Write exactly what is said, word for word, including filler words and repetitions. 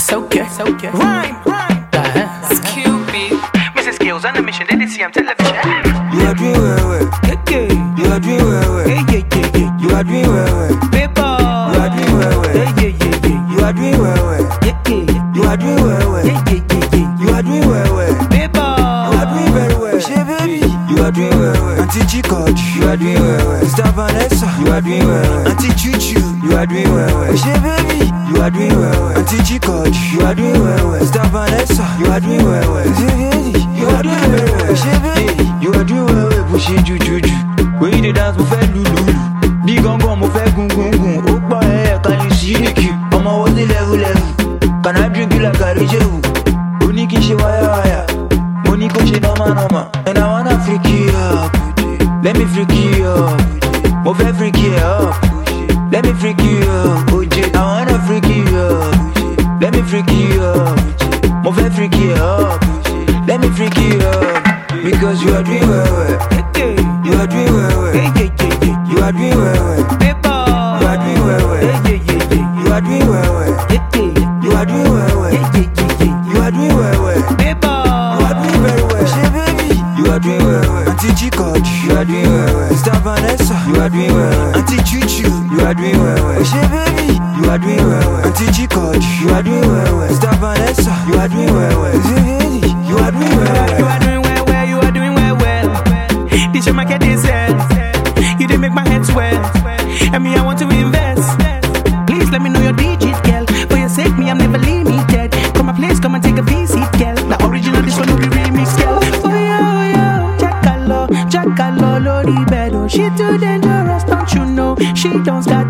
It's okay, it's okay. Rhyme, rhyme. Uh-huh. It's Q B. Missus Skills on the mission, they didn't see him television. You are doing well, well. Yeah, yeah. You are doing well, well. Yeah, yeah, yeah, yeah. You are doing well, well. Paper. You are doing well, well. Yeah, yeah, yeah, yeah. You are doing well, well. Yeah, yeah. You are doing well, well. Yeah, yeah, yeah, yeah. You are doing well, well. Paper. You are doing very well. She baby. You are doing well, well. Auntie Chikoj. You are doing well, well. Sister Vanessa. You are doing well, well. Auntie Chuchu. You are doing well, well. She baby. You are doing well, well. Auntie Chikoj. You are doing well, well. Sister Vanessa. You are doing well, well. You are doing very well. She baby. You are doing well, well. Push it, juju. When you dey dance, mo fẹ́ lulu. Di gangan, mo fẹ́ gun gun gun. Ó pọ̀ ẹ̀ can you see the cue? Ọmọ wo sí level level. Can I drink you like a rijewu? Ó ní kí n ṣe wáyà wáyà. Mo ní kó ṣe normal normal. And I wanna freak you up. Let me freak you up. Mo fẹ́ freak you up. Let me freak you up. O J, I wanna freak you up. Let me freak you up. Mo fẹ́ freak you up. Let me freak you up. Because you are doing well, well. You are doing well, well. Yeah, yeah, yeah, yeah. You are doing well, well. Paper. You are doing well, well. Yeah, yeah, yeah, yeah. You are doing well, well. Yeah, yeah. You are doing well, well. Yeah, yeah, yeah, yeah. You are doing well, well. Paper. You are doing very well. She baby. You are doing well, well. Auntie Chikoj. You are doing well, well. Sister Vanessa. You are doing well, well. Auntie Chuchu. You are doing well, well. She baby. You are doing well, well. Auntie Chikoj. You are doing well, well. Sister Vanessa. You are doing well, well. You are doing well, well. You are doing well, well. You are doing well, well. This your market is well. You didn't make my head swell. And me, I want to invest. Please let me know your digit, girl. For your sake, me, I'm never limited. Come my place, come and take a visit, girl. The original, this one will be remixed, girl. Oh yeah, oh yeah. Jackalo, Jackalo, Lori Bedo. She too dangerous, don't you know? She don't start